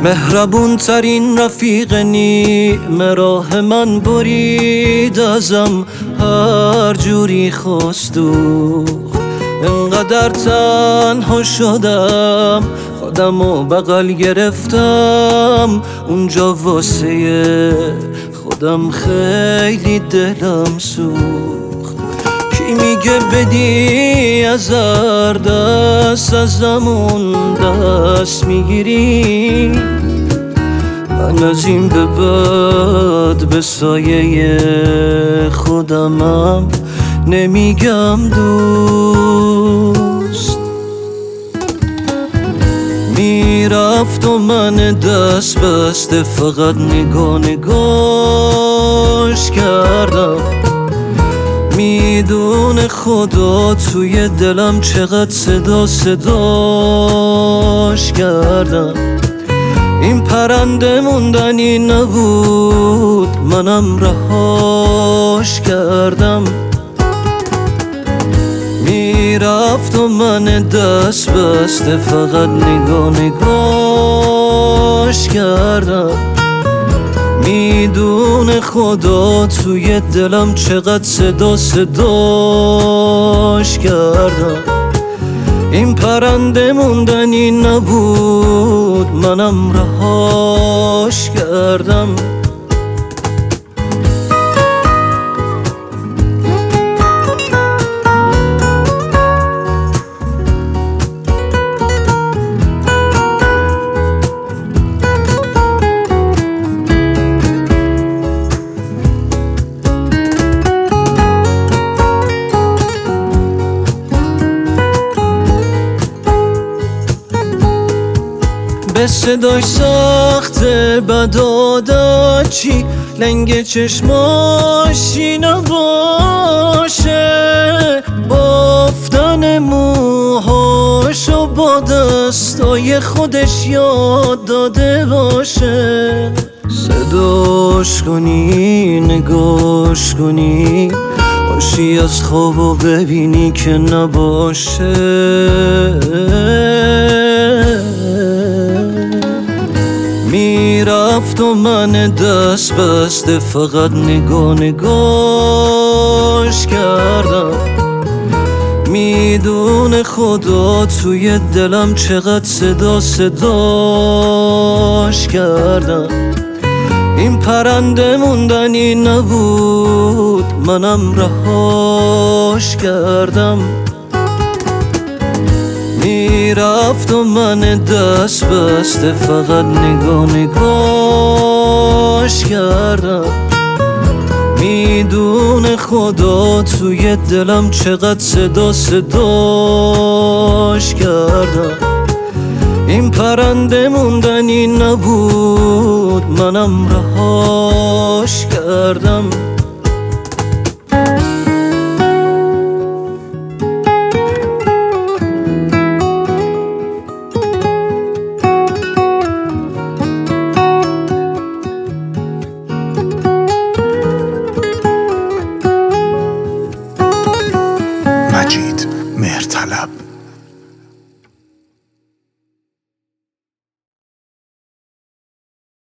مهربون ترین رفیق نیمه راه من برید ازم، هر جوری خواست دوخت. انقدر تنها شدم خودمو بغل گرفتم، اونجا واسه خودم خیلی دلم سوخت. کی میگه بدی ازر دست ازمون دست میگیری؟ من از این به بعد به سایه خودمم نمیگم دوست. میرفت و من دست بسته فقط نگاش کردم. میدونه خدا توی دلم چقدر صداش کردم. این پرنده موندنی نبود، منم رهاش کردم. میرفت و من دست بسته فقط نگاش کردم. میدونه خدا توی دلم چقدر صداش کردم. این پرنده موندنی نبود، منم رهاش کردم. به صداش سخته بد عادت چی، لنگ چشماشی نباشه، بافتن موهاشو با دستای خودش یاد داده باشه. صداش کنی نگاش کنی، باشی از خواب و ببینی که نباشه. میرفت و من دست بسته فقط نگاش کردم. میدونه خدا توی دلم چقدر صداش کردم. این پرنده موندنی نبود، منم رهاش کردم. میرفت و من دست بسته فقط نگاش کردم. میدونه خدا توی دلم چقدر صداش کردم. این پرنده موندنی نبود، منم رهاش کردم.